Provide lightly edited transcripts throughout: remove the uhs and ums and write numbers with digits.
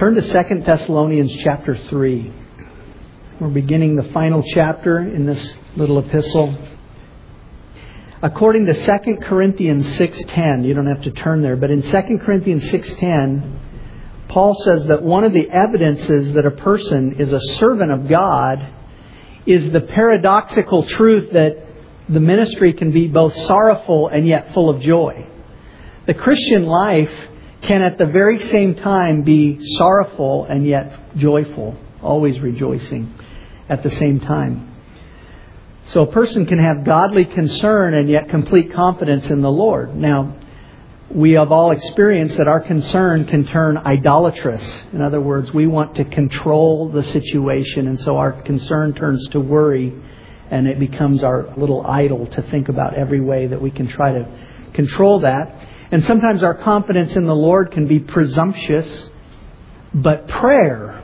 Turn to 2 Thessalonians chapter 3. We're beginning the final chapter in this little epistle. According to 2 Corinthians 6:10, you don't have to turn there, but in 2 Corinthians 6:10, Paul says that one of the evidences that a person is a servant of God is the paradoxical truth that the ministry can be both sorrowful and yet full of joy. The Christian life can at the very same time be sorrowful and yet joyful, always rejoicing at the same time. So a person can have godly concern and yet complete confidence in the Lord. Now, we have all experienced that our concern can turn idolatrous. In other words, we want to control the situation, and so our concern turns to worry, and it becomes our little idol to think about every way that we can try to control that. And sometimes our confidence in the Lord can be presumptuous, but prayer,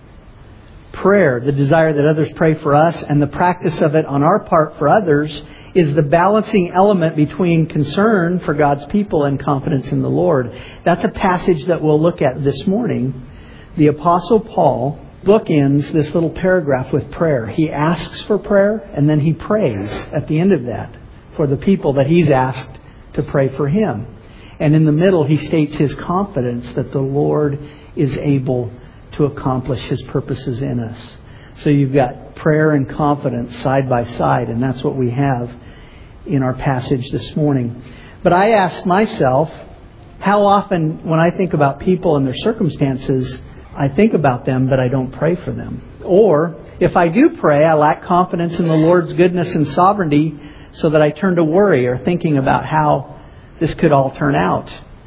the desire that others pray for us, and the practice of it on our part for others, is the balancing element between concern for God's people and confidence in the Lord. That's a passage that we'll look at this morning. The Apostle Paul bookends this little paragraph with prayer. He asks for prayer, and then he prays at the end of that for the people that he's asked to pray for him. And in the middle, he states his confidence that the Lord is able to accomplish His purposes in us. So you've got prayer and confidence side by side, and that's what we have in our passage this morning. But I ask myself, how often when I think about people and their circumstances, I think about them, but I don't pray for them? Or if I do pray, I lack confidence in the Lord's goodness and sovereignty, so that I turn to worry or thinking about how this could all turn out.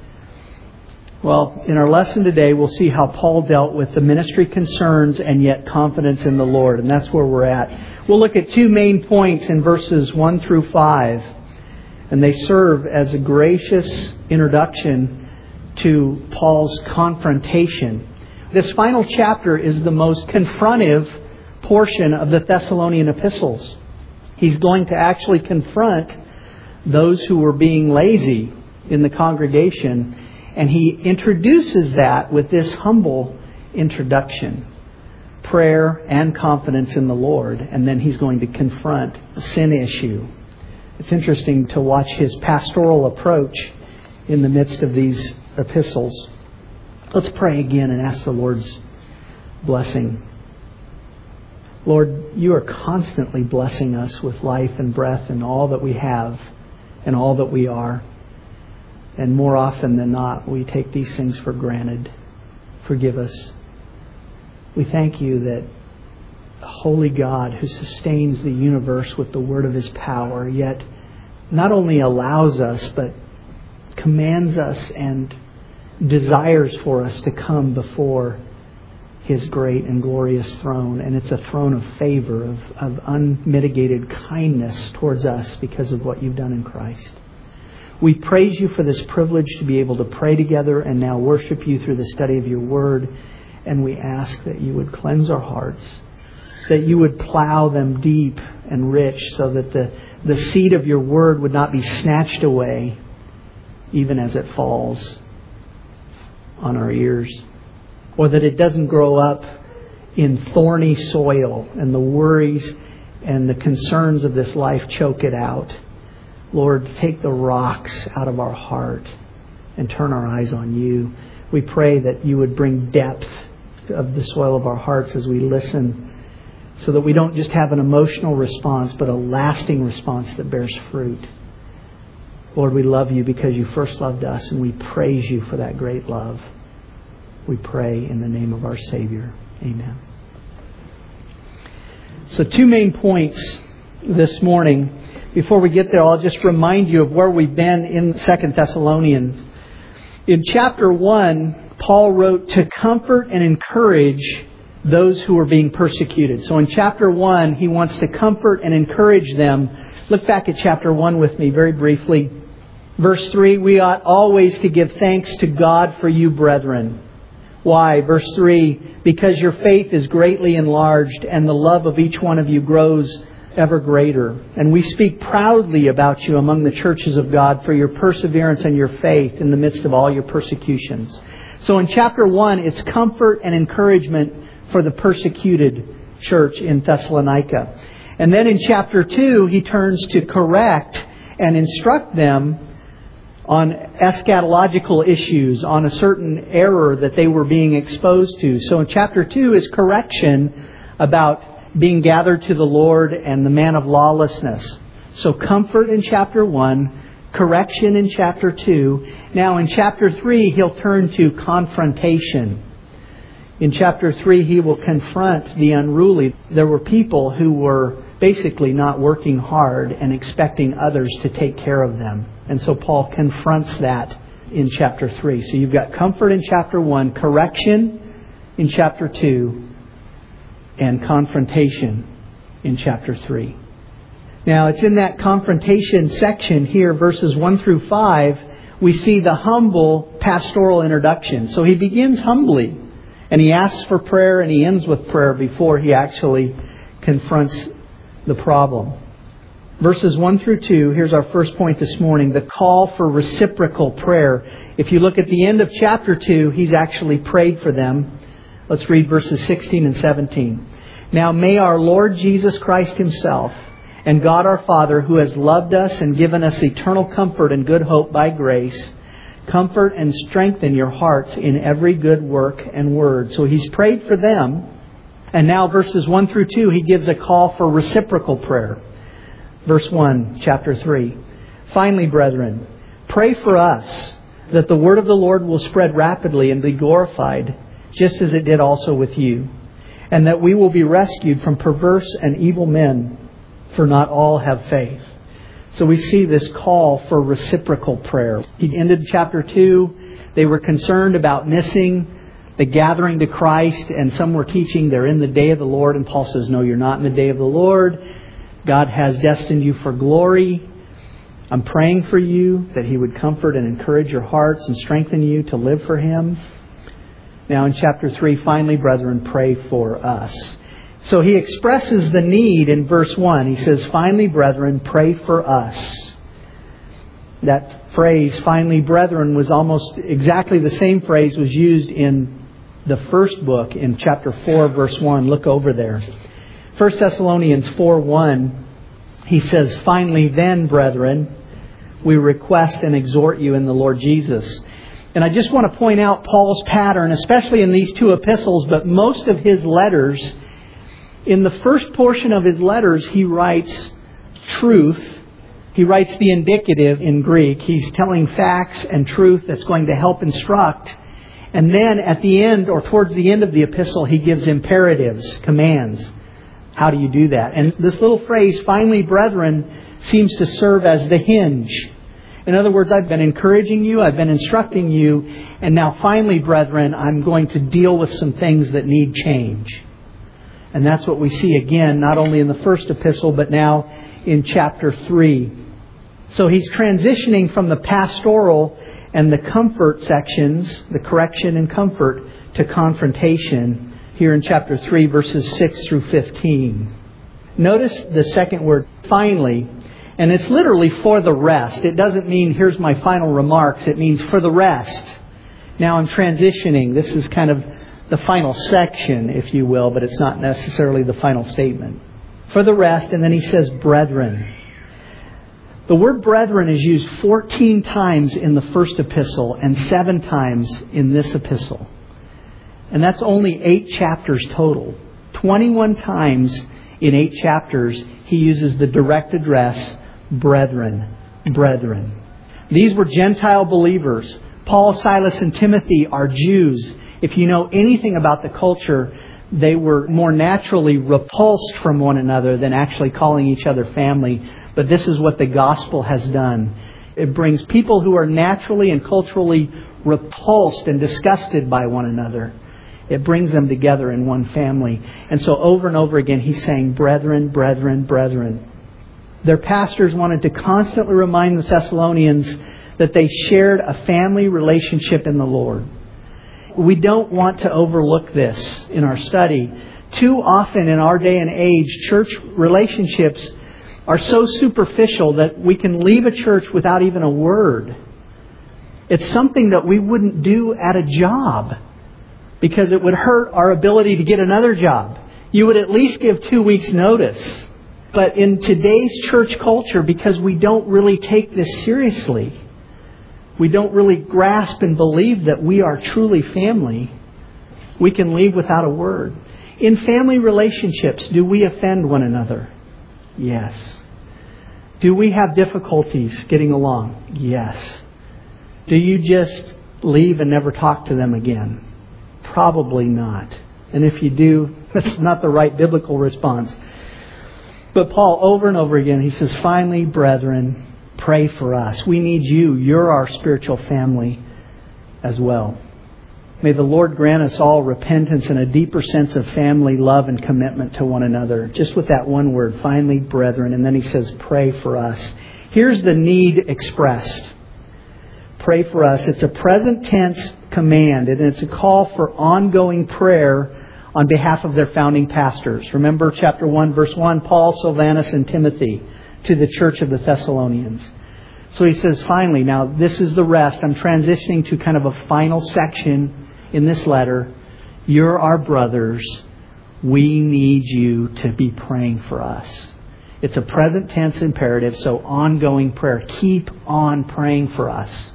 Well, in our lesson today, we'll see how Paul dealt with the ministry concerns and yet confidence in the Lord. And that's where we're at. We'll look at two main points in verses 1 through 5. And they serve as a gracious introduction to Paul's confrontation. This final chapter is the most confrontive portion of the Thessalonian epistles. He's going to actually confront those who were being lazy in the congregation. And he introduces that with this humble introduction. Prayer and confidence in the Lord. And then he's going to confront the sin issue. It's interesting to watch his pastoral approach in the midst of these epistles. Let's pray again and ask the Lord's blessing. Lord, you are constantly blessing us with life and breath and all that we have and all that we are. And more often than not, we take these things for granted. Forgive us. We thank you that the holy God who sustains the universe with the word of His power, yet not only allows us, but commands us and desires for us to come before His great and glorious throne. And it's a throne of favor, of unmitigated kindness towards us because of what you've done in Christ. We praise you for this privilege to be able to pray together and now worship you through the study of your word. And we ask that you would cleanse our hearts, that you would plow them deep and rich so that the seed of your word would not be snatched away even as it falls on our ears, or that it doesn't grow up in thorny soil and the worries and the concerns of this life choke it out. Lord, take the rocks out of our heart and turn our eyes on you. We pray that you would bring depth of the soil of our hearts as we listen, so that we don't just have an emotional response, but a lasting response that bears fruit. Lord, we love you because you first loved us, and we praise you for that great love. We pray in the name of our Savior. Amen. So 2 main points this morning. Before we get there, I'll just remind you of where we've been in 2 Thessalonians. In chapter 1, Paul wrote to comfort and encourage those who were being persecuted. So in chapter 1, he wants to comfort and encourage them. Look back at chapter 1 with me very briefly. Verse 3, we ought always to give thanks to God for you, brethren. Why? Verse 3, because your faith is greatly enlarged and the love of each one of you grows ever greater. And we speak proudly about you among the churches of God for your perseverance and your faith in the midst of all your persecutions. So in chapter 1, it's comfort and encouragement for the persecuted church in Thessalonica. And then in chapter 2, he turns to correct and instruct them on eschatological issues, on a certain error that they were being exposed to. So in chapter 2 is correction about being gathered to the Lord and the man of lawlessness. So comfort in chapter 1, correction in chapter 2. Now in chapter 3, he'll turn to confrontation. In chapter 3, he will confront the unruly. There were people who were basically not working hard and expecting others to take care of them. And so Paul confronts that in chapter 3. So you've got comfort in chapter 1, correction in chapter 2, and confrontation in chapter 3. Now, it's in that confrontation section here, verses 1 through 5, we see the humble pastoral introduction. So he begins humbly, and he asks for prayer, and he ends with prayer before he actually confronts the problem. Verses 1 through 2, here's our first point this morning, the call for reciprocal prayer. If you look at the end of chapter 2, he's actually prayed for them. Let's read verses 16 and 17. Now may our Lord Jesus Christ Himself and God our Father, who has loved us and given us eternal comfort and good hope by grace, comfort and strengthen your hearts in every good work and word. So he's prayed for them. And now verses 1 through 2, he gives a call for reciprocal prayer. Verse 1, chapter 3. Finally, brethren, pray for us that the word of the Lord will spread rapidly and be glorified, just as it did also with you, and that we will be rescued from perverse and evil men, for not all have faith. So we see this call for reciprocal prayer. He ended chapter 2. They were concerned about missing the gathering to Christ, and some were teaching they're in the day of the Lord. And Paul says, no, you're not in the day of the Lord. God has destined you for glory. I'm praying for you that He would comfort and encourage your hearts and strengthen you to live for Him. Now in chapter 3, finally, brethren, pray for us. So he expresses the need in verse 1. He says, finally, brethren, pray for us. That phrase, finally, brethren, was almost exactly the same phrase was used in the first book in chapter 4, verse 1. Look over there. 1 Thessalonians 4:1, he says, finally then, brethren, we request and exhort you in the Lord Jesus. And I just want to point out Paul's pattern, especially in these two epistles, but most of his letters. In the first portion of his letters, he writes truth. He writes the indicative in Greek. He's telling facts and truth that's going to help instruct. And then at the end, or towards the end of the epistle, he gives imperatives, commands. How do you do that? And this little phrase, finally, brethren, seems to serve as the hinge. In other words, I've been encouraging you, I've been instructing you, and now finally, brethren, I'm going to deal with some things that need change. And that's what we see again, not only in the first epistle, but now in chapter 3. So he's transitioning from the pastoral and the comfort sections, the correction and comfort, to confrontation here in chapter 3, verses 6 through 15. Notice the second word, finally, and it's literally for the rest. It doesn't mean here's my final remarks. It means for the rest. Now I'm transitioning. This is kind of the final section, if you will, but it's not necessarily the final statement. For the rest, and then he says brethren. The word brethren is used 14 times in the first epistle and 7 times in this epistle. And that's only 8 chapters total. 21 times in 8 chapters, he uses the direct address, brethren, brethren. These were Gentile believers. Paul, Silas, and Timothy are Jews. If you know anything about the culture, they were more naturally repulsed from one another than actually calling each other family. But this is what the gospel has done. It brings people who are naturally and culturally repulsed and disgusted by one another. It brings them together in one family. And so over and over again, he's saying, brethren, brethren, brethren. Their pastors wanted to constantly remind the Thessalonians that they shared a family relationship in the Lord. We don't want to overlook this in our study. Too often in our day and age, church relationships are so superficial that we can leave a church without even a word. It's something that we wouldn't do at a job because it would hurt our ability to get another job. You would at least give 2 weeks' notice. But in today's church culture, because we don't really take this seriously, we don't really grasp and believe that we are truly family, we can leave without a word. In family relationships, do we offend one another? Yes. Do we have difficulties getting along? Yes. Do you just leave and never talk to them again? Probably not. And if you do, that's not the right biblical response. But Paul, over and over again, he says, finally, brethren, pray for us. We need you. You're our spiritual family as well. May the Lord grant us all repentance and a deeper sense of family love and commitment to one another. Just with that one word, finally, brethren. And then he says, pray for us. Here's the need expressed. Pray for us. It's a present tense command, and it's a call for ongoing prayer on behalf of their founding pastors. Remember chapter 1, verse 1, Paul, Silvanus, and Timothy to the church of the Thessalonians. So he says, finally, now this is the rest. I'm transitioning to kind of a final section in this letter. You're our brothers. We need you to be praying for us. It's a present tense imperative, so ongoing prayer. Keep on praying for us.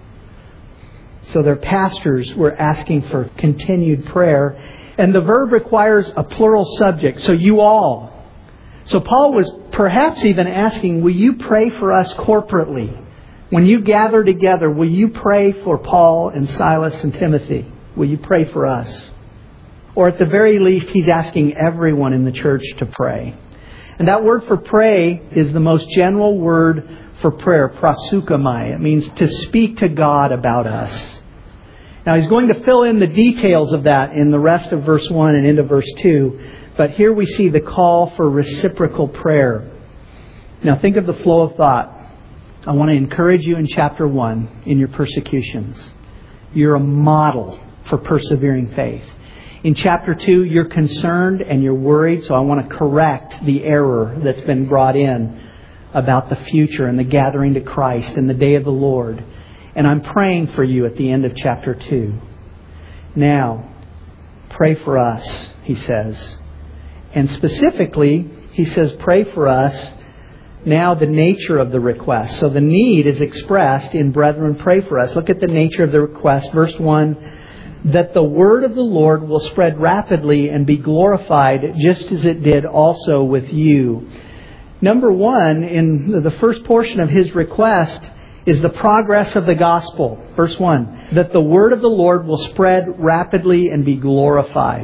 So their pastors were asking for continued prayer. And the verb requires a plural subject. So you all. So Paul was perhaps even asking, will you pray for us corporately? When you gather together, will you pray for Paul and Silas and Timothy? Will you pray for us? Or at the very least, he's asking everyone in the church to pray. And that word for pray is the most general word for prayer, proseuchomai. It means to speak to God about us. Now he's going to fill in the details of that in the rest of verse 1 and into verse 2. But here we see the call for reciprocal prayer. Now think of the flow of thought. I want to encourage you in chapter 1 in your persecutions. You're a model for persevering faith. In chapter 2, you're concerned and you're worried, so I want to correct the error that's been brought in about the future and the gathering to Christ and the day of the Lord. And I'm praying for you at the end of chapter 2. Now, pray for us, he says. And specifically, he says, pray for us. Now, the nature of the request. So the need is expressed in brethren, pray for us. Look at the nature of the request. Verse 1, that the word of the Lord will spread rapidly and be glorified just as it did also with you. Number 1, in the first portion of his request, is the progress of the gospel. Verse 1, that the word of the Lord will spread rapidly and be glorified.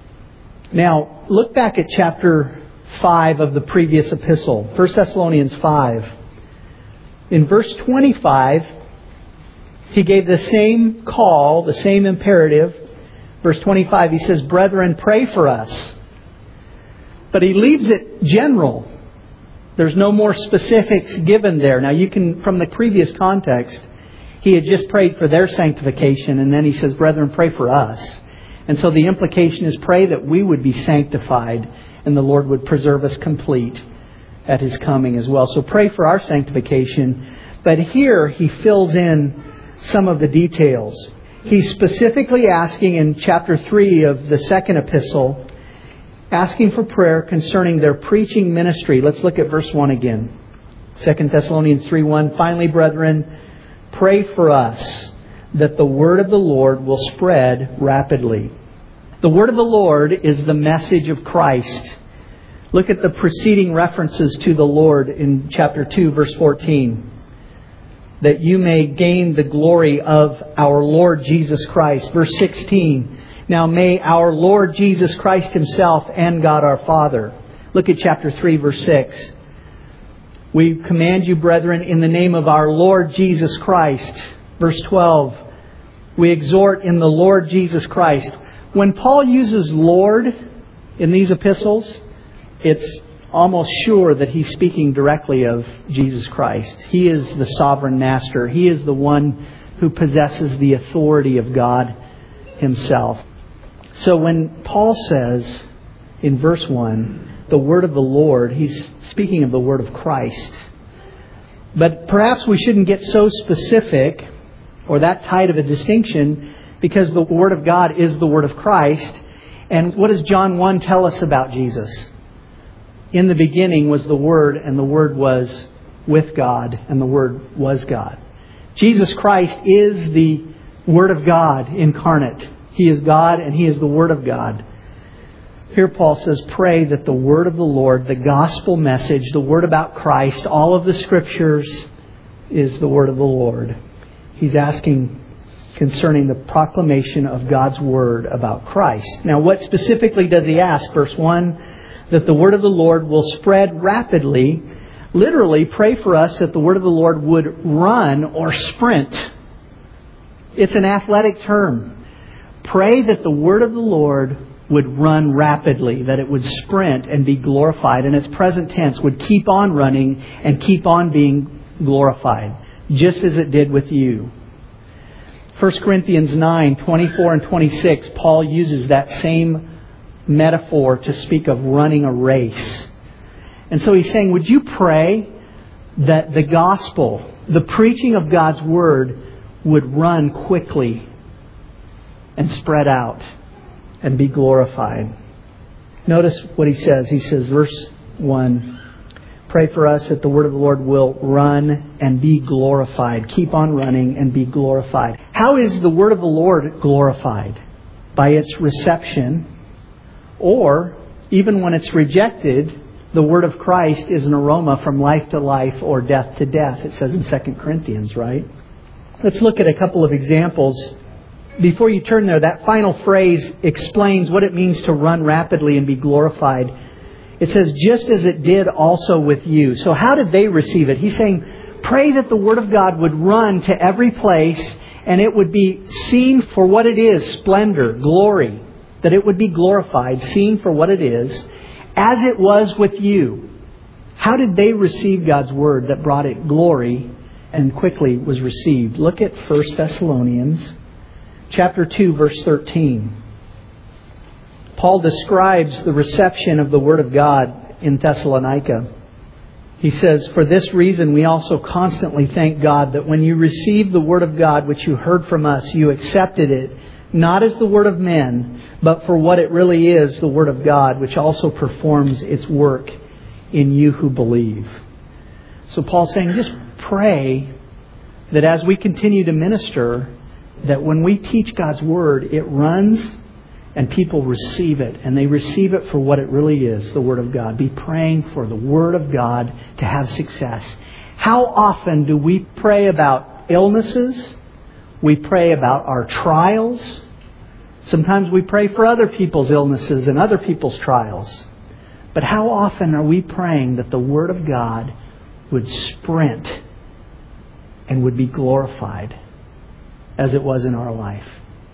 Now, look back at chapter 5 of the previous epistle, 1 Thessalonians 5. In verse 25, he gave the same call, the same imperative. Verse 25, he says, brethren, pray for us. But he leaves it general. There's no more specifics given there. Now you can, from the previous context, he had just prayed for their sanctification, and then he says, brethren, pray for us. And so the implication is pray that we would be sanctified and the Lord would preserve us complete at His coming as well. So pray for our sanctification. But here he fills in some of the details. He's specifically asking in chapter 3 of the second epistle, asking for prayer concerning their preaching ministry. Let's look at verse 1 again. 2 Thessalonians 3:1. Finally, brethren, pray for us that the word of the Lord will spread rapidly. The word of the Lord is the message of Christ. Look at the preceding references to the Lord in chapter 2, verse 14. That you may gain the glory of our Lord Jesus Christ. Verse 16. Now may our Lord Jesus Christ Himself and God our Father. Look at chapter 3, verse 6. We command you, brethren, in the name of our Lord Jesus Christ. Verse 12. We exhort in the Lord Jesus Christ. When Paul uses Lord in these epistles, it's almost sure that he's speaking directly of Jesus Christ. He is the sovereign master. He is the one who possesses the authority of God Himself. So when Paul says in verse 1, the word of the Lord. He's speaking of the word of Christ. But perhaps we shouldn't get so specific or that tight of a distinction, because the word of God is the word of Christ. And what does John 1 tell us about Jesus? In the beginning was the Word, and the Word was with God, and the Word was God. Jesus Christ is the Word of God incarnate. He is God, and He is the Word of God. Here Paul says, pray that the Word of the Lord, the gospel message, the Word about Christ, all of the Scriptures is the Word of the Lord. He's asking concerning the proclamation of God's Word about Christ. Now, what specifically does he ask? Verse 1, that the Word of the Lord will spread rapidly. Literally, pray for us that the Word of the Lord would run or sprint. It's an athletic term. Pray that the Word of the Lord would run rapidly, that it would sprint and be glorified. And its present tense would keep on running and keep on being glorified, just as it did with you. 1 Corinthians 9, 24 and 26, Paul uses that same metaphor to speak of running a race. And so he's saying, would you pray that the gospel, the preaching of God's Word, would run quickly and spread out and be glorified? Notice what he says. He says, verse 1, pray for us that the Word of the Lord will run and be glorified. Keep on running and be glorified. How is the Word of the Lord glorified? By its reception, or even when it's rejected, the Word of Christ is an aroma from life to life or death to death. It says in 2 Corinthians, right? Let's look at a couple of examples. Before you turn there, that final phrase explains what it means to run rapidly and be glorified. It says, just as it did also with you. So how did they receive it? He's saying, pray that the Word of God would run to every place and it would be seen for what it is, splendor, glory. That it would be glorified, seen for what it is, as it was with you. How did they receive God's Word that brought it glory and quickly was received? Look at 1 Thessalonians chapter 2, verse 13. Paul describes the reception of the Word of God in Thessalonica. He says, for this reason we also constantly thank God that when you received the Word of God which you heard from us, you accepted it, not as the word of men, but for what it really is, the Word of God, which also performs its work in you who believe. So Paul's saying, just pray that as we continue to minister, that when we teach God's Word, it runs and people receive it. And they receive it for what it really is, the Word of God. Be praying for the Word of God to have success. How often do we pray about illnesses? We pray about our trials. Sometimes we pray for other people's illnesses and other people's trials. But how often are we praying that the Word of God would sprint and would be glorified as it was in our life?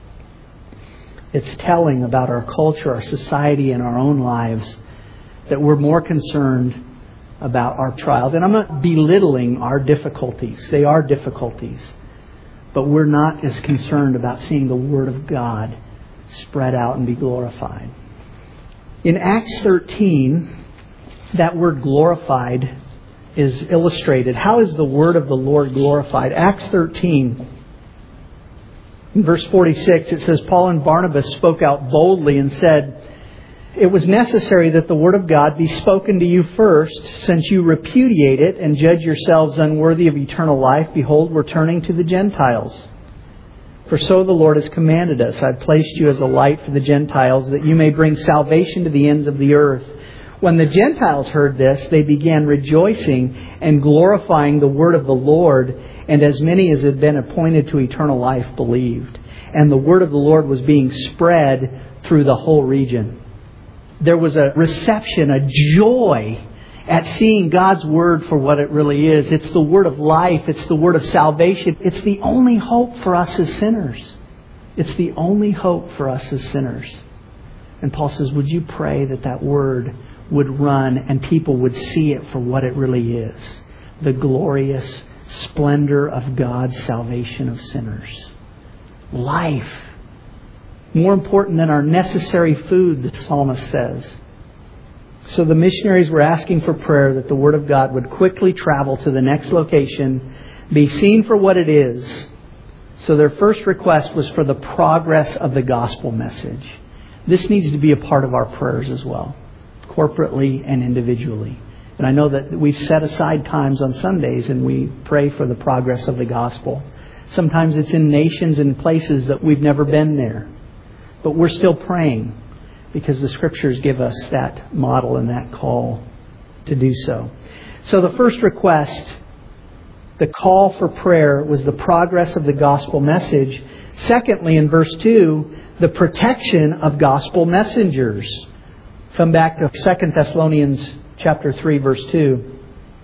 It's telling about our culture, our society, and our own lives that we're more concerned about our trials. And I'm not belittling our difficulties. They are difficulties. But we're not as concerned about seeing the Word of God spread out and be glorified. In Acts 13, that word glorified is illustrated. How is the Word of the Lord glorified? Acts 13, in verse 46, it says, Paul and Barnabas spoke out boldly and said, it was necessary that the Word of God be spoken to you first, since you repudiate it and judge yourselves unworthy of eternal life. Behold, we're turning to the Gentiles. For so the Lord has commanded us. I've placed you as a light for the Gentiles, that you may bring salvation to the ends of the earth. When the Gentiles heard this, they began rejoicing and glorifying the word of the Lord, and as many as had been appointed to eternal life believed. And the word of the Lord was being spread through the whole region. There was a reception, a joy at seeing God's Word for what it really is. It's the Word of life. It's the Word of salvation. It's the only hope for us as sinners. It's the only hope for us as sinners. And Paul says, would you pray that that Word would run and people would see it for what it really is? The glorious splendor of God's salvation of sinners. Life. More important than our necessary food, the psalmist says. So the missionaries were asking for prayer that the Word of God would quickly travel to the next location, be seen for what it is. So their first request was for the progress of the gospel message. This needs to be a part of our prayers as well, corporately and individually. And I know that we've set aside times on Sundays and we pray for the progress of the gospel. Sometimes it's in nations and places that we've never been there. But we're still praying because the Scriptures give us that model and that call to do so. So the first request, the call for prayer, was the progress of the gospel message. Secondly, in verse 2, the protection of gospel messengers. Come back to 2 Thessalonians chapter 3, verse 2.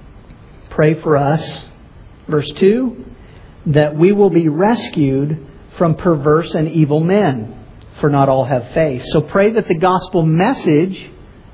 Pray for us, verse 2, that we will be rescued from perverse and evil men. For not all have faith. So pray that the gospel message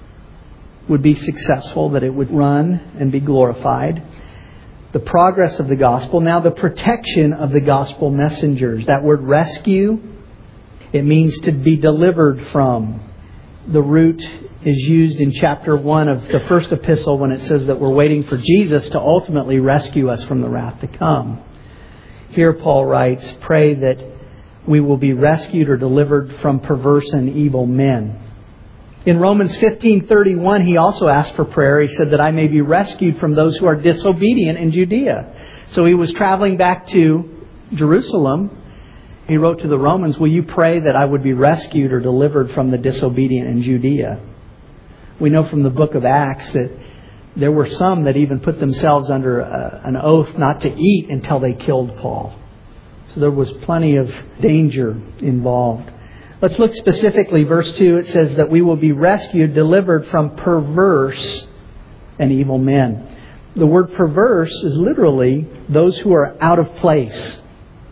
would be successful, that it would run and be glorified. The progress of the gospel. Now the protection of the gospel messengers. That word rescue, it means to be delivered from. The root is used in chapter 1 of the first epistle when it says that we're waiting for Jesus to ultimately rescue us from the wrath to come. Here Paul writes, pray that we will be rescued or delivered from perverse and evil men. In Romans 15:31, he also asked for prayer. He said that I may be rescued from those who are disobedient in Judea. So he was traveling back to Jerusalem. He wrote to the Romans, will you pray that I would be rescued or delivered from the disobedient in Judea? We know from the book of Acts that there were some that even put themselves under an oath not to eat until they killed Paul. So there was plenty of danger involved. Let's look specifically, verse 2, it says that we will be rescued, delivered from perverse and evil men. The word perverse is literally those who are out of place.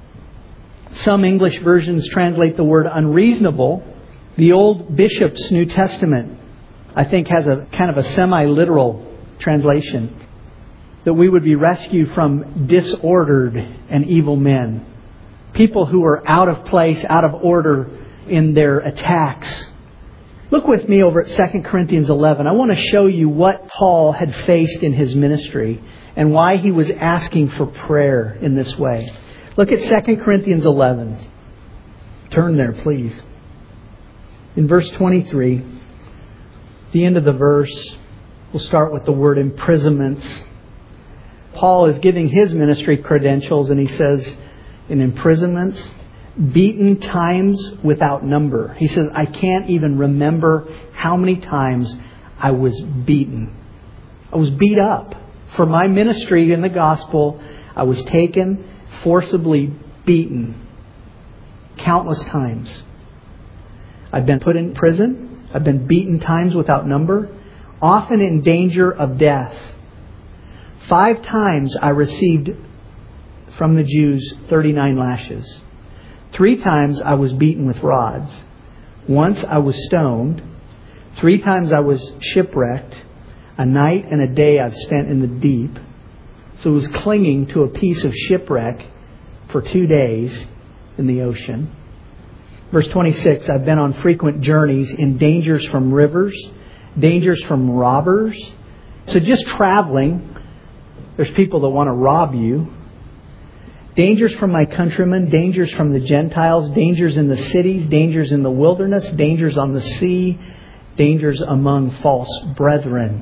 Some English versions translate the word unreasonable. The old Bishop's New Testament, I think, has a kind of a semi-literal translation. That we would be rescued from disordered and evil men. People who are out of place, out of order in their attacks. Look with me over at 2 Corinthians 11. I want to show you what Paul had faced in his ministry and why he was asking for prayer in this way. Look at 2 Corinthians 11. Turn there, please. In verse 23, the end of the verse, we'll start with the word imprisonments. Paul is giving his ministry credentials and he says, in imprisonments, beaten times without number. He says, I can't even remember how many times I was beaten. I was beat up. For my ministry in the gospel, I was taken, forcibly beaten countless times. I've been put in prison. I've been beaten times without number, often in danger of death. 5 times I received from the Jews 39 lashes. 3 times I was beaten with rods. Once I was stoned. 3 times I was shipwrecked. A night and a day I've spent in the deep. So it was clinging to a piece of shipwreck for 2 days in the ocean. Verse 26, I've been on frequent journeys in dangers from rivers, dangers from robbers. So just traveling, there's people that want to rob you. Dangers from my countrymen, dangers from the Gentiles, dangers in the cities, dangers in the wilderness, dangers on the sea, dangers among false brethren.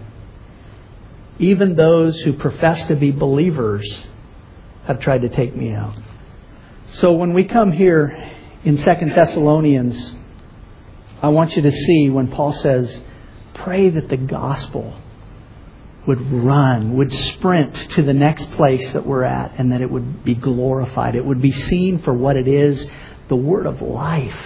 Even those who profess to be believers have tried to take me out. So when we come here in 2 Thessalonians, I want you to see when Paul says, pray that the gospel would run, would sprint to the next place that we're at, and that it would be glorified. It would be seen for what it is, the word of life.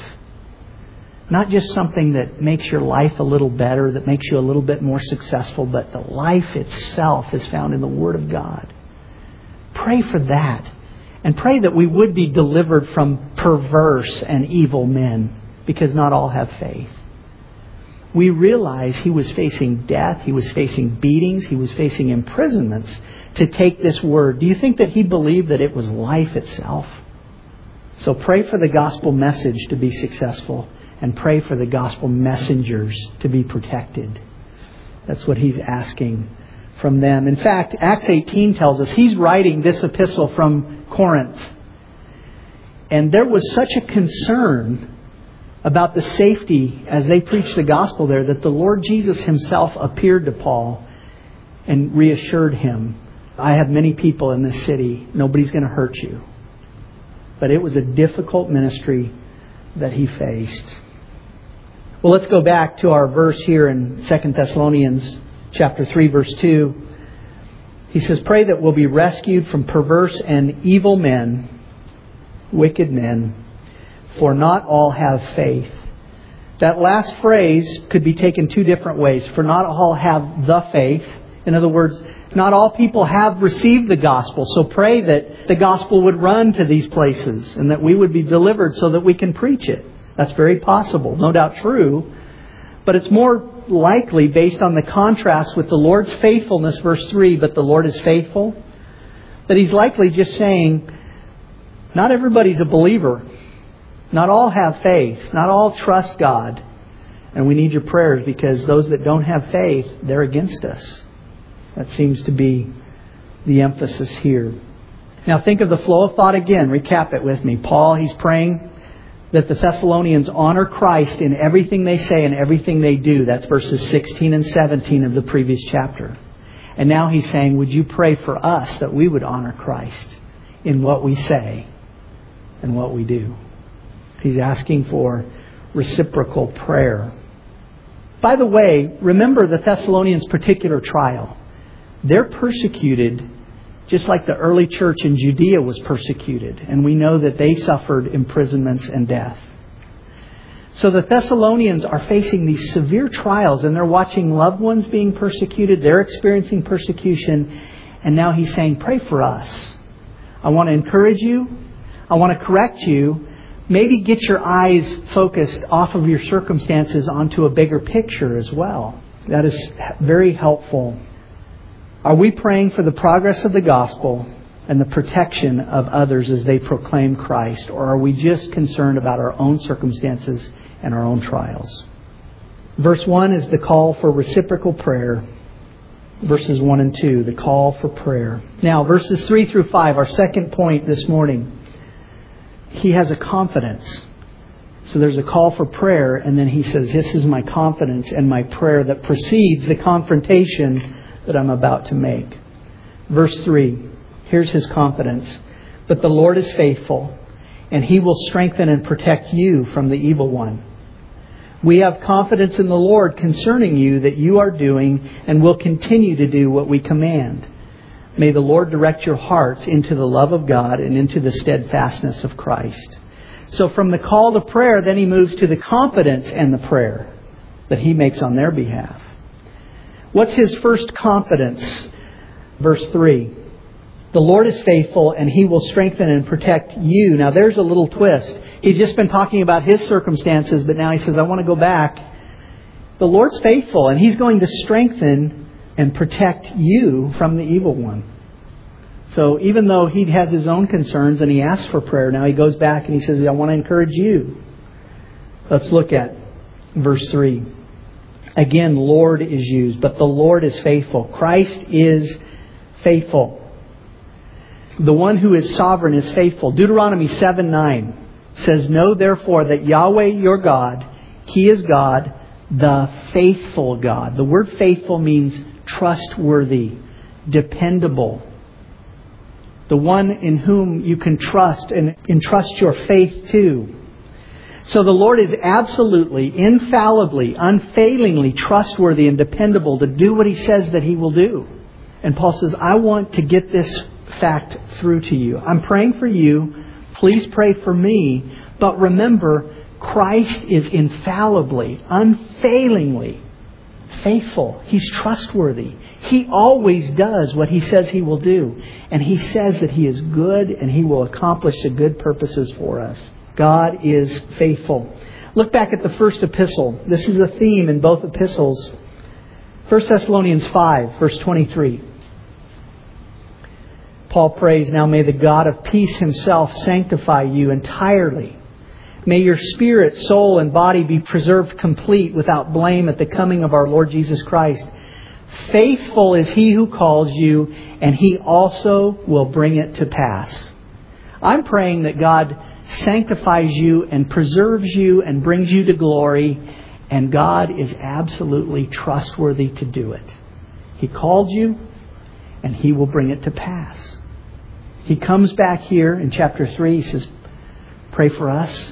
Not just something that makes your life a little better, that makes you a little bit more successful, but the life itself is found in the Word of God. Pray for that. And pray that we would be delivered from perverse and evil men, because not all have faith. We realize he was facing death, he was facing beatings, he was facing imprisonments to take this word. Do you think that he believed that it was life itself? So pray for the gospel message to be successful, and pray for the gospel messengers to be protected. That's what he's asking from them. In fact, Acts 18 tells us he's writing this epistle from Corinth. And there was such a concern about the safety as they preached the gospel there that the Lord Jesus himself appeared to Paul and reassured him, I have many people in this city. Nobody's going to hurt you. But it was a difficult ministry that he faced. Well, let's go back to our verse here in 2 Thessalonians chapter 3, verse 2. He says, pray that we'll be rescued from perverse and evil men, wicked men, for not all have faith. That last phrase could be taken two different ways. For not all have the faith. In other words, not all people have received the gospel. So pray that the gospel would run to these places and that we would be delivered so that we can preach it. That's very possible. No doubt true. But it's more likely based on the contrast with the Lord's faithfulness, verse 3, but the Lord is faithful, that he's likely just saying, not everybody's a believer. Not all have faith. Not all trust God. And we need your prayers because those that don't have faith, they're against us. That seems to be the emphasis here. Now think of the flow of thought again. Recap it with me. Paul, he's praying that the Thessalonians honor Christ in everything they say and everything they do. That's verses 16 and 17 of the previous chapter. And now he's saying, would you pray for us that we would honor Christ in what we say and what we do? He's asking for reciprocal prayer. By the way, remember the Thessalonians' particular trial. They're persecuted just like the early church in Judea was persecuted. And we know that they suffered imprisonments and death. So the Thessalonians are facing these severe trials and they're watching loved ones being persecuted. They're experiencing persecution. And now he's saying, pray for us. I want to encourage you. I want to correct you. Maybe get your eyes focused off of your circumstances onto a bigger picture as well. That is very helpful. Are we praying for the progress of the gospel and the protection of others as they proclaim Christ? Or are we just concerned about our own circumstances and our own trials? Verse 1 is the call for reciprocal prayer. Verses 1 and 2, the call for prayer. Now, verses 3 through 5, our second point this morning. He has a confidence. So there's a call for prayer, and then he says, this is my confidence and my prayer that precedes the confrontation that I'm about to make. Verse 3, here's his confidence. But the Lord is faithful, and He will strengthen and protect you from the evil one. We have confidence in the Lord concerning you that you are doing and will continue to do what we command. May the Lord direct your hearts into the love of God and into the steadfastness of Christ. So from the call to prayer, then he moves to the confidence and the prayer that he makes on their behalf. What's his first confidence? Verse 3. The Lord is faithful and He will strengthen and protect you. Now there's a little twist. He's just been talking about his circumstances, but now he says, I want to go back. The Lord's faithful and He's going to strengthen and protect you from the evil one. So even though he has his own concerns and he asks for prayer, now he goes back and he says, I want to encourage you. Let's look at verse 3. Again, Lord is used, but the Lord is faithful. Christ is faithful. The one who is sovereign is faithful. Deuteronomy 7:9 says, know therefore that Yahweh your God, He is God, the faithful God. The word faithful means trustworthy, dependable. The one in whom you can trust and entrust your faith to. So the Lord is absolutely, infallibly, unfailingly trustworthy and dependable to do what He says that He will do. And Paul says, I want to get this fact through to you. I'm praying for you. Please pray for me. But remember, Christ is infallibly, unfailingly faithful. He's trustworthy. He always does what He says He will do. And He says that He is good and He will accomplish the good purposes for us. God is faithful. Look back at the first epistle. This is a theme in both epistles. 1 Thessalonians 5, verse 23. Paul prays, now may the God of peace Himself sanctify you entirely. May your spirit, soul, and body be preserved complete without blame at the coming of our Lord Jesus Christ. Faithful is He who calls you, and He also will bring it to pass. I'm praying that God sanctifies you and preserves you and brings you to glory, and God is absolutely trustworthy to do it. He called you, and He will bring it to pass. He comes back here in chapter 3. He says, pray for us.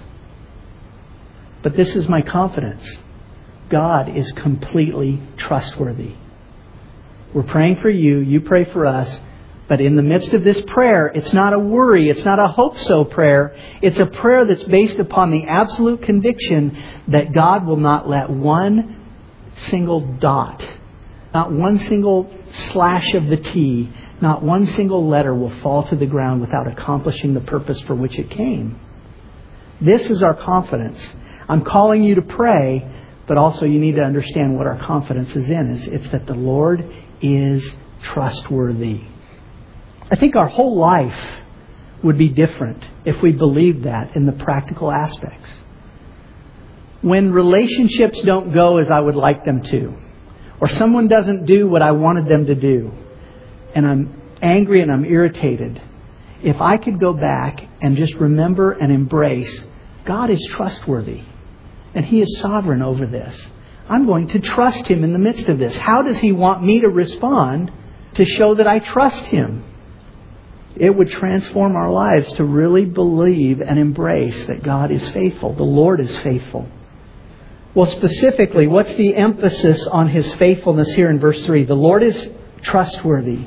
But this is my confidence. God is completely trustworthy. We're praying for you. You pray for us. But in the midst of this prayer, it's not a worry. It's not a hope-so prayer. It's a prayer that's based upon the absolute conviction that God will not let one single dot, not one single slash of the T, not one single letter will fall to the ground without accomplishing the purpose for which it came. This is our confidence. I'm calling you to pray, but also you need to understand what our confidence is in. It's that the Lord is trustworthy. I think our whole life would be different if we believed that in the practical aspects. When relationships don't go as I would like them to, or someone doesn't do what I wanted them to do, and I'm angry and I'm irritated, if I could go back and just remember and embrace, God is trustworthy and He is sovereign over this. I'm going to trust Him in the midst of this. How does He want me to respond to show that I trust Him? It would transform our lives to really believe and embrace that God is faithful. The Lord is faithful. Well, specifically, what's the emphasis on His faithfulness here in verse 3? The Lord is trustworthy,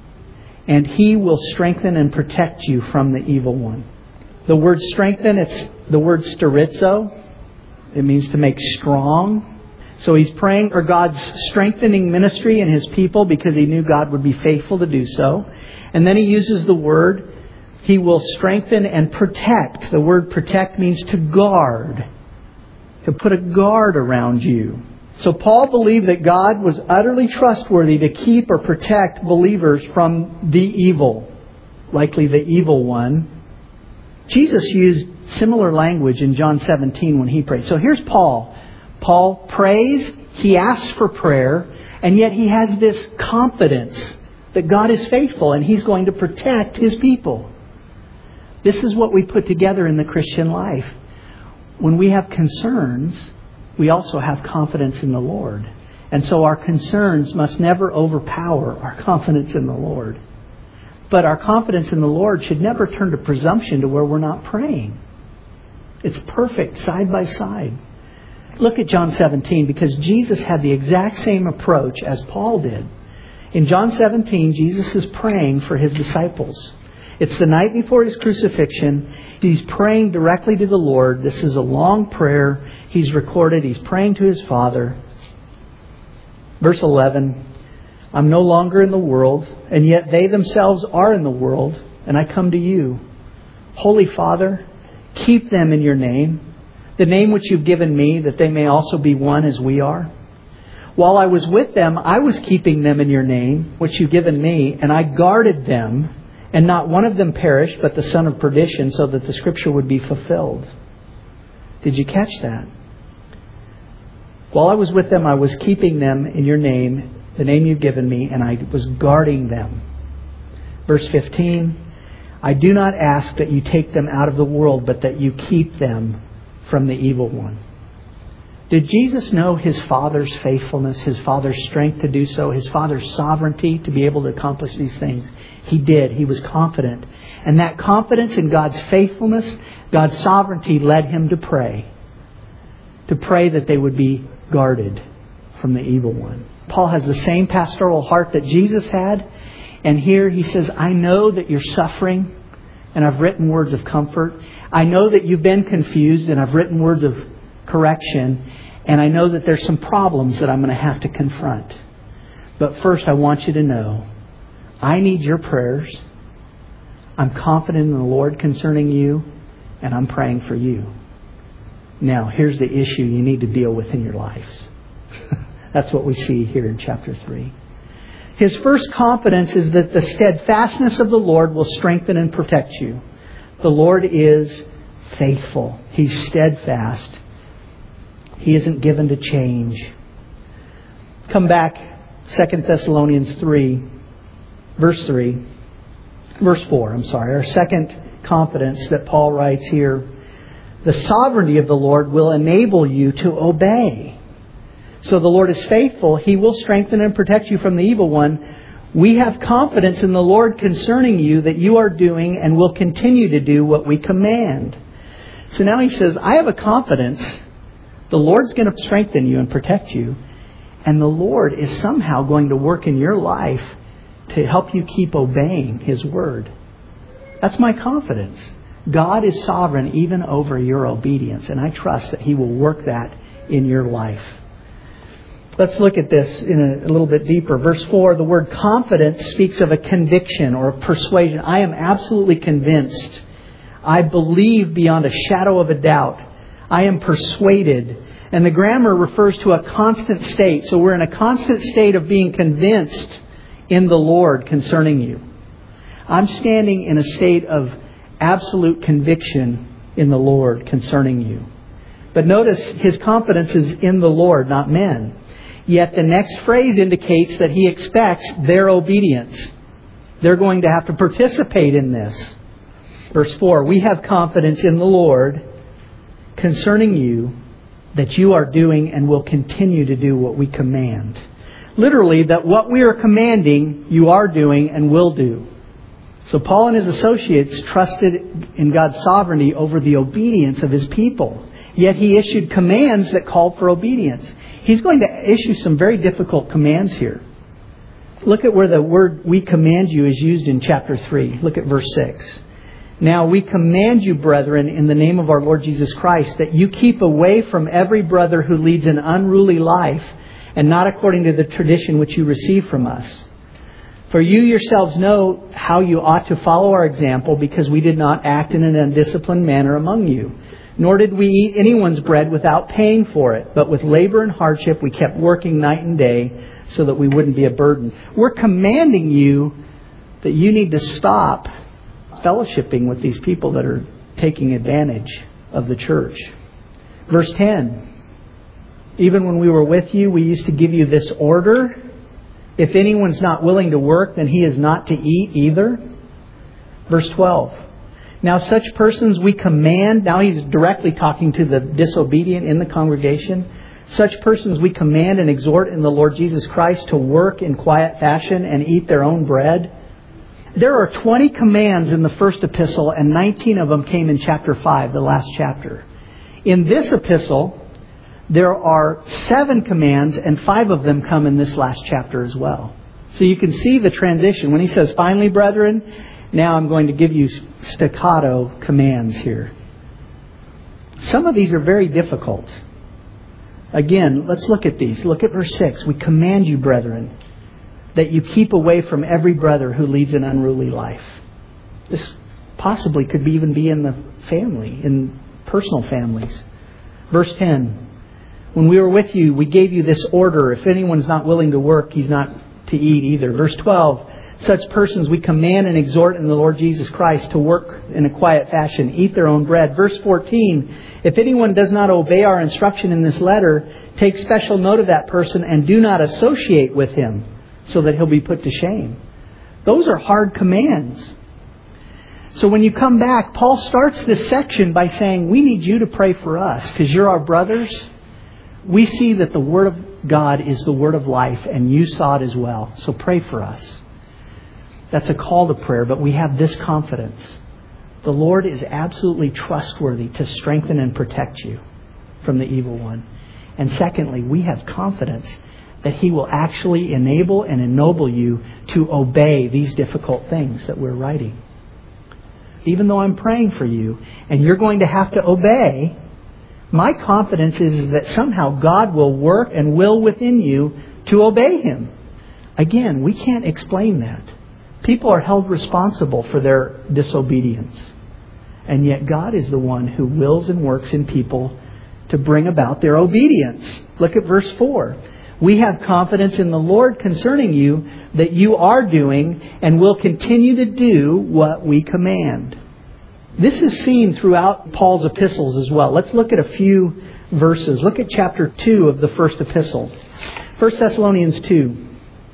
and He will strengthen and protect you from the evil one. The word strengthen, it's the word sterizo. It means to make strong. So He's praying for God's strengthening ministry in His people because He knew God would be faithful to do so. And then He uses the word, He will strengthen and protect. The word protect means to guard, to put a guard around you. So Paul believed that God was utterly trustworthy to keep or protect believers from the evil, likely the evil one. Jesus used similar language in John 17 when He prayed. So here's Paul. Paul prays, he asks for prayer, and yet he has this confidence that God is faithful and He's going to protect His people. This is what we put together in the Christian life. When we have concerns, we also have confidence in the Lord. And so our concerns must never overpower our confidence in the Lord. But our confidence in the Lord should never turn to presumption to where we're not praying. It's perfect side by side. Look at John 17, because Jesus had the exact same approach as Paul did. In John 17, Jesus is praying for His disciples. It's the night before His crucifixion. He's praying directly to the Lord. This is a long prayer. He's recorded. He's praying to His Father. Verse 11, I'm no longer in the world, and yet they themselves are in the world, and I come to you. Holy Father, keep them in your name, the name which you've given me, that they may also be one as we are. While I was with them, I was keeping them in your name, which you've given me, and I guarded them, and not one of them perished, but the son of perdition, so that the scripture would be fulfilled. Did you catch that? While I was with them, I was keeping them in your name, the name you've given me, and I was guarding them. Verse 15, I do not ask that you take them out of the world, but that you keep them from the evil one. Did Jesus know His Father's faithfulness, His Father's strength to do so, His Father's sovereignty to be able to accomplish these things? He did. He was confident. And that confidence in God's faithfulness, God's sovereignty led Him to pray. To pray that they would be guarded from the evil one. Paul has the same pastoral heart that Jesus had. And here he says, I know that you're suffering, and I've written words of comfort. I know that you've been confused, and I've written words of correction. And I know that there's some problems that I'm going to have to confront. But first, I want you to know, I need your prayers. I'm confident in the Lord concerning you, and I'm praying for you. Now, here's the issue you need to deal with in your lives. That's what we see here in chapter 3. His first confidence is that the steadfastness of the Lord will strengthen and protect you. The Lord is faithful. He's steadfast. He isn't given to change. Come back 2 Thessalonians 3, verse 4, our second confidence that Paul writes here. The sovereignty of the Lord will enable you to obey. So the Lord is faithful. He will strengthen and protect you from the evil one. We have confidence in the Lord concerning you that you are doing and will continue to do what we command. So now he says, I have a confidence. The Lord's going to strengthen you and protect you. And the Lord is somehow going to work in your life to help you keep obeying His Word. That's my confidence. God is sovereign even over your obedience. And I trust that He will work that in your life. Let's look at this in a little bit deeper. Verse 4, the word confidence speaks of a conviction or a persuasion. I am absolutely convinced. I believe beyond a shadow of a doubt. I am persuaded. And the grammar refers to a constant state. So we're in a constant state of being convinced in the Lord concerning you. I'm standing in a state of absolute conviction in the Lord concerning you. But notice his confidence is in the Lord, not men. Yet the next phrase indicates that he expects their obedience. They're going to have to participate in this. Verse 4, we have confidence in the Lord concerning you that you are doing and will continue to do what we command. Literally, that what we are commanding, you are doing and will do. So Paul and his associates trusted in God's sovereignty over the obedience of His people. Yet He issued commands that called for obedience. He's going to issue some very difficult commands here. Look at where the word we command you is used in chapter 3. Look at verse 6. Now we command you, brethren, in the name of our Lord Jesus Christ, that you keep away from every brother who leads an unruly life and not according to the tradition which you received from us. For you yourselves know how you ought to follow our example, because we did not act in an undisciplined manner among you. Nor did we eat anyone's bread without paying for it. But with labor and hardship we kept working night and day so that we wouldn't be a burden. We're commanding you that you need to stop fellowshipping with these people that are taking advantage of the church. Verse 10. Even when we were with you, we used to give you this order. If anyone's not willing to work, then he is not to eat either. Verse 12. Now such persons we command, now he's directly talking to the disobedient in the congregation. Such persons we command and exhort in the Lord Jesus Christ to work in quiet fashion and eat their own bread. There are 20 commands in the first epistle, and 19 of them came in chapter 5, the last chapter. In this epistle, there are 7 commands, and 5 of them come in this last chapter as well. So you can see the transition. When he says, finally, brethren, now I'm going to give you staccato commands here. Some of these are very difficult. Again, let's look at these. Look at verse 6. We command you, brethren, that you keep away from every brother who leads an unruly life. This possibly could even be in the family, in personal families. Verse 10. When we were with you, we gave you this order. If anyone's not willing to work, he's not to eat either. Verse 12. Such persons we command and exhort in the Lord Jesus Christ to work in a quiet fashion, eat their own bread. Verse 14, if anyone does not obey our instruction in this letter, take special note of that person and do not associate with him, so that he'll be put to shame. Those are hard commands. So when you come back, Paul starts this section by saying, we need you to pray for us because you're our brothers. We see that the Word of God is the Word of life, and you saw it as well. So pray for us. That's a call to prayer, but we have this confidence. The Lord is absolutely trustworthy to strengthen and protect you from the evil one. And secondly, we have confidence that He will actually enable and ennoble you to obey these difficult things that we're writing. Even though I'm praying for you and you're going to have to obey, my confidence is that somehow God will work and will within you to obey Him. Again, we can't explain that. People are held responsible for their disobedience. And yet God is the one who wills and works in people to bring about their obedience. Look at verse 4. We have confidence in the Lord concerning you that you are doing and will continue to do what we command. This is seen throughout Paul's epistles as well. Let's look at a few verses. Look at chapter 2 of the first epistle. 1 Thessalonians 2.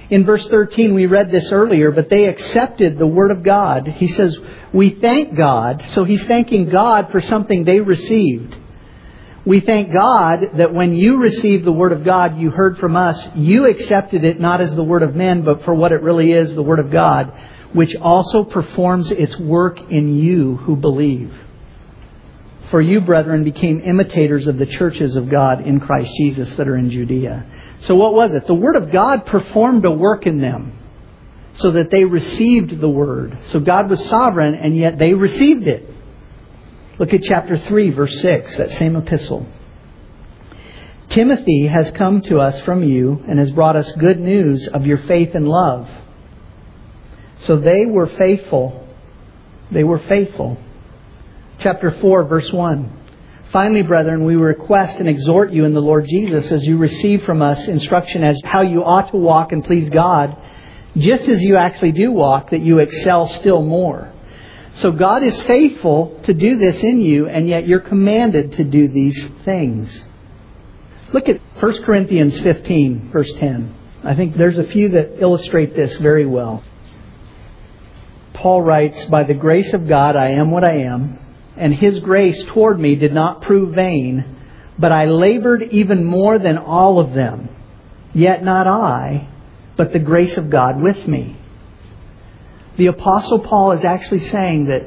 In verse 13, we read this earlier, but they accepted the Word of God. He says, we thank God. So he's thanking God for something they received. We thank God that when you received the Word of God, you heard from us, you accepted it not as the Word of men, but for what it really is, the Word of God, which also performs its work in you who believe. For you, brethren, became imitators of the churches of God in Christ Jesus that are in Judea. So what was it? The Word of God performed a work in them so that they received the Word. So God was sovereign, and yet they received it. Look at chapter 3, verse 6, that same epistle. Timothy has come to us from you and has brought us good news of your faith and love. So they were faithful. They were faithful. Chapter 4, verse 1. Finally, brethren, we request and exhort you in the Lord Jesus as you receive from us instruction as how you ought to walk and please God, just as you actually do walk, that you excel still more. So God is faithful to do this in you, and yet you're commanded to do these things. Look at 1 Corinthians 15, verse 10. I think there's a few that illustrate this very well. Paul writes, by the grace of God I am what I am, and His grace toward me did not prove vain, but I labored even more than all of them. Yet not I, but the grace of God with me. The Apostle Paul is actually saying that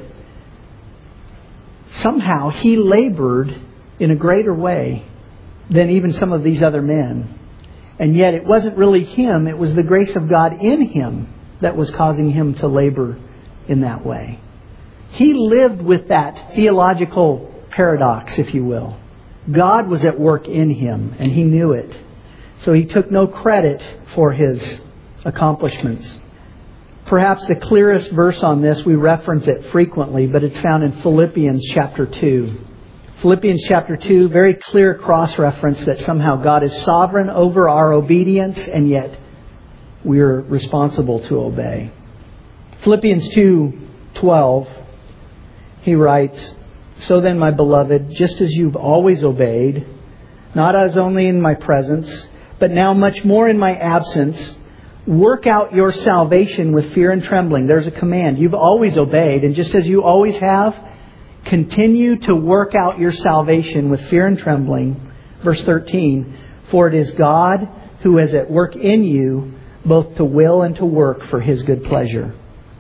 somehow he labored in a greater way than even some of these other men. And yet it wasn't really him, it was the grace of God in him that was causing him to labor in that way. He lived with that theological paradox, if you will. God was at work in him, and he knew it. So he took no credit for his accomplishments. Perhaps the clearest verse on this, we reference it frequently, but it's found in Philippians chapter 2. Philippians chapter 2, very clear cross-reference that somehow God is sovereign over our obedience, and yet we are responsible to obey. Philippians 2:12, he writes, so then, my beloved, just as you've always obeyed, not as only in my presence, but now much more in my absence, work out your salvation with fear and trembling. There's a command. You've always obeyed, and just as you always have, continue to work out your salvation with fear and trembling. Verse 13, for it is God who is at work in you, both to will and to work for His good pleasure.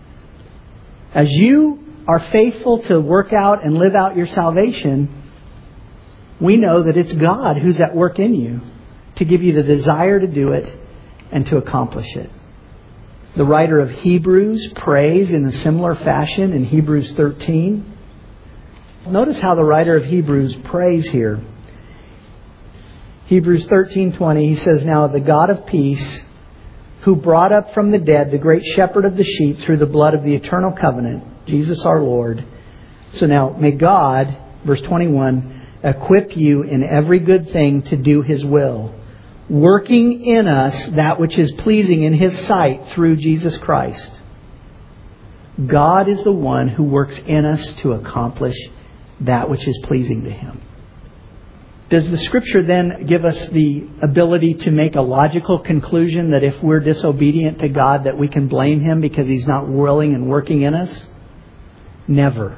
As you are faithful to work out and live out your salvation, we know that it's God who's at work in you to give you the desire to do it and to accomplish it. The writer of Hebrews prays in a similar fashion in Hebrews 13. Notice how the writer of Hebrews prays here. Hebrews 13:20, he says, now the God of peace, who brought up from the dead the great shepherd of the sheep through the blood of the eternal covenant, Jesus our Lord. So now may God, verse 21, equip you in every good thing to do His will, working in us that which is pleasing in His sight through Jesus Christ. God is the one who works in us to accomplish that which is pleasing to Him. Does the Scripture then give us the ability to make a logical conclusion that if we're disobedient to God that we can blame Him because He's not willing and working in us? Never.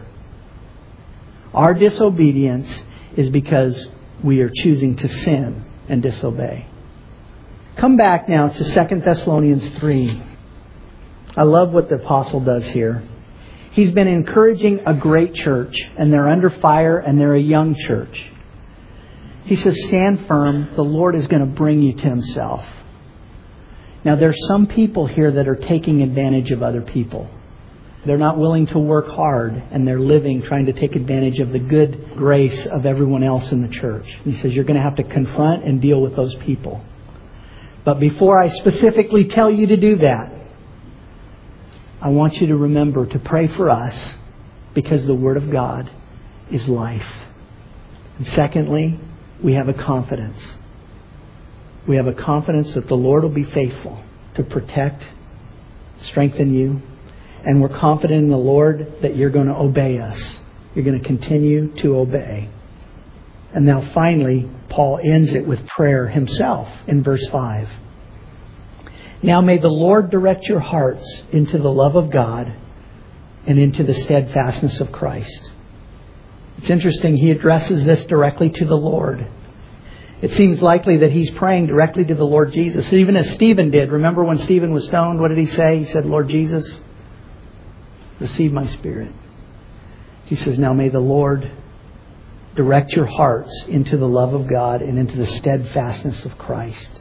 Our disobedience is because we are choosing to sin and disobey. Come back now to 2 Thessalonians 3. I love what the apostle does here. He's been encouraging a great church, and they're under fire, and they're a young church. He says, stand firm. The Lord is going to bring you to Himself. Now, there's some people here that are taking advantage of other people. They're not willing to work hard, and they're living trying to take advantage of the good grace of everyone else in the church. And he says, you're going to have to confront and deal with those people. But before I specifically tell you to do that, I want you to remember to pray for us, because the Word of God is life. And secondly, we have a confidence. We have a confidence that the Lord will be faithful to protect, strengthen you. And we're confident in the Lord that you're going to obey us. You're going to continue to obey. And now finally, Paul ends it with prayer himself in verse 5. Now may the Lord direct your hearts into the love of God and into the steadfastness of Christ. It's interesting, he addresses this directly to the Lord. It seems likely that he's praying directly to the Lord Jesus. Even as Stephen did. Remember when Stephen was stoned, what did he say? He said, Lord Jesus, receive my spirit. He says, now may the Lord direct your hearts into the love of God and into the steadfastness of Christ.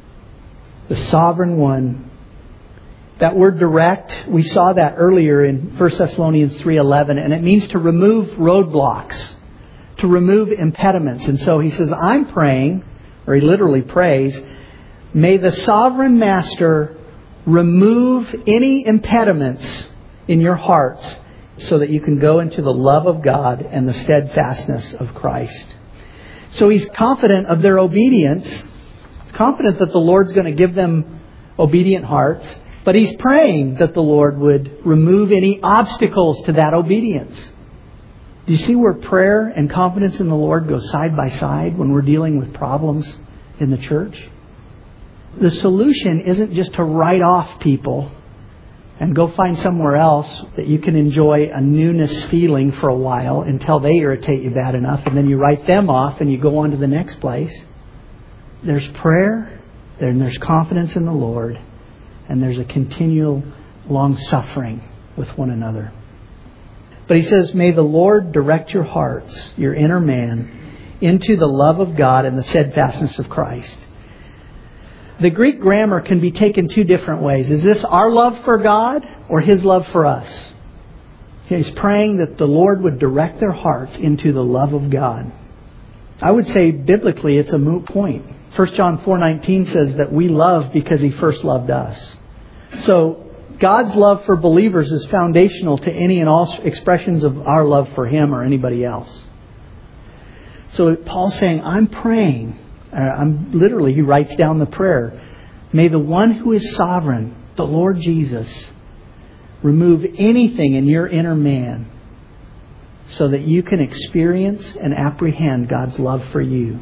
The sovereign one. That word direct, we saw that earlier in 1 Thessalonians 3:11, and it means to remove roadblocks, to remove impediments. And so he says, I'm praying, or he literally prays, may the sovereign master remove any impediments in your hearts so that you can go into the love of God and the steadfastness of Christ. So he's confident of their obedience. He's confident that the Lord's going to give them obedient hearts. But he's praying that the Lord would remove any obstacles to that obedience. Do you see where prayer and confidence in the Lord go side by side when we're dealing with problems in the church? The solution isn't just to write off people and go find somewhere else that you can enjoy a newness feeling for a while until they irritate you bad enough, and then you write them off and you go on to the next place. There's prayer, and there's confidence in the Lord, and there's a continual long suffering with one another. But he says, may the Lord direct your hearts, your inner man, into the love of God and the steadfastness of Christ. The Greek grammar can be taken two different ways. Is this our love for God or His love for us? He's praying that the Lord would direct their hearts into the love of God. I would say biblically it's a moot point. 1 John 4:19 says that we love because He first loved us. So God's love for believers is foundational to any and all expressions of our love for Him or anybody else. So Paul's saying, I'm praying. He writes down the prayer. May the one who is sovereign, the Lord Jesus, remove anything in your inner man so that you can experience and apprehend God's love for you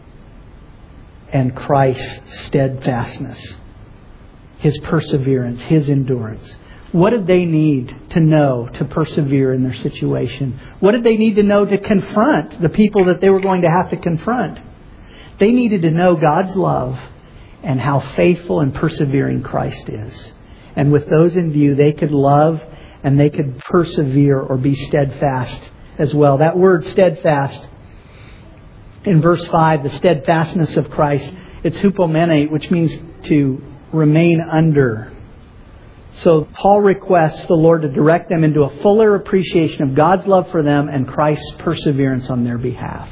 and Christ's steadfastness, His perseverance, His endurance. What did they need to know to persevere in their situation? What did they need to know to confront the people that they were going to have to confront? They needed to know God's love and how faithful and persevering Christ is. And with those in view, they could love and they could persevere or be steadfast as well. That word steadfast, in verse 5, the steadfastness of Christ, it's hupomene, which means to remain under. So Paul requests the Lord to direct them into a fuller appreciation of God's love for them and Christ's perseverance on their behalf.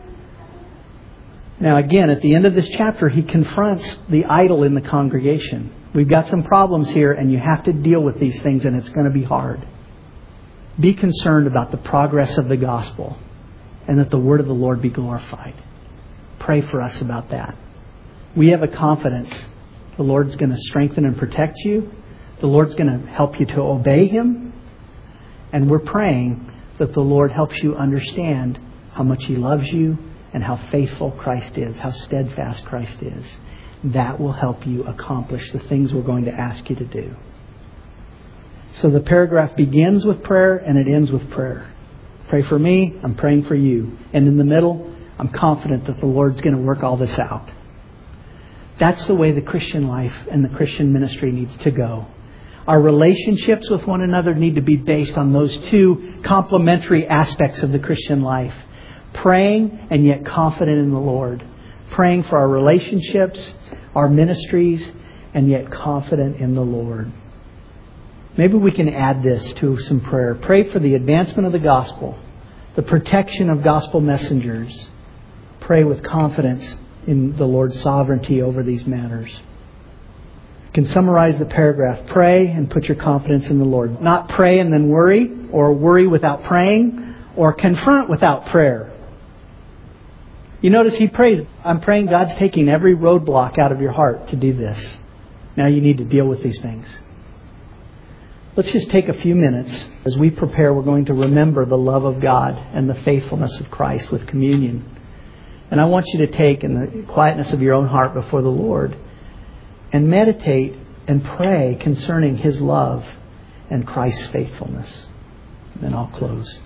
Now again, at the end of this chapter, he confronts the idle in the congregation. We've got some problems here and you have to deal with these things and it's going to be hard. Be concerned about the progress of the gospel and that the word of the Lord be glorified. Pray for us about that. We have a confidence. The Lord's going to strengthen and protect you. The Lord's going to help you to obey Him. And we're praying that the Lord helps you understand how much He loves you and how faithful Christ is, how steadfast Christ is. That will help you accomplish the things we're going to ask you to do. So the paragraph begins with prayer and it ends with prayer. Pray for me, I'm praying for you. And in the middle, I'm confident that the Lord's going to work all this out. That's the way the Christian life and the Christian ministry needs to go. Our relationships with one another need to be based on those two complementary aspects of the Christian life. Praying and yet confident in the Lord. Praying for our relationships, our ministries, and yet confident in the Lord. Maybe we can add this to some prayer. Pray for the advancement of the gospel, the protection of gospel messengers. Pray with confidence in the Lord's sovereignty over these matters. You can summarize the paragraph. Pray and put your confidence in the Lord. Not pray and then worry, or worry without praying, or confront without prayer. You notice he prays, I'm praying God's taking every roadblock out of your heart to do this. Now you need to deal with these things. Let's just take a few minutes. As we prepare, we're going to remember the love of God and the faithfulness of Christ with communion. And I want you to take in the quietness of your own heart before the Lord and meditate and pray concerning His love and Christ's faithfulness. And then I'll close.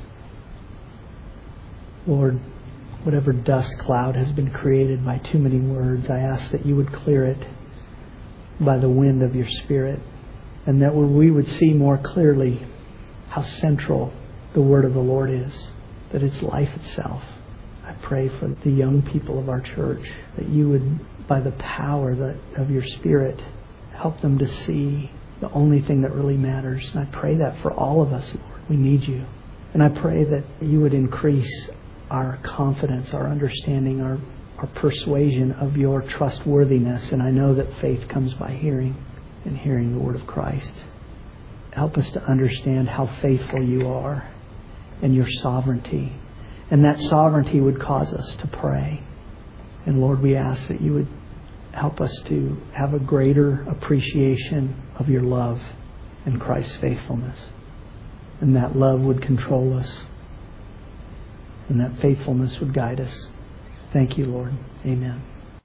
Lord, whatever dust cloud has been created by too many words, I ask that You would clear it by the wind of Your Spirit, and that we would see more clearly how central the Word of the Lord is, that it's life itself. I pray for the young people of our church, that You would, by the power of Your Spirit, help them to see the only thing that really matters. And I pray that for all of us, Lord. We need You. And I pray that You would increase our confidence, our understanding, our persuasion of Your trustworthiness. And I know that faith comes by hearing, and hearing the Word of Christ. Help us to understand how faithful You are and Your sovereignty. And that sovereignty would cause us to pray. And Lord, we ask that You would help us to have a greater appreciation of Your love and Christ's faithfulness. And that love would control us. And that faithfulness would guide us. Thank You, Lord. Amen.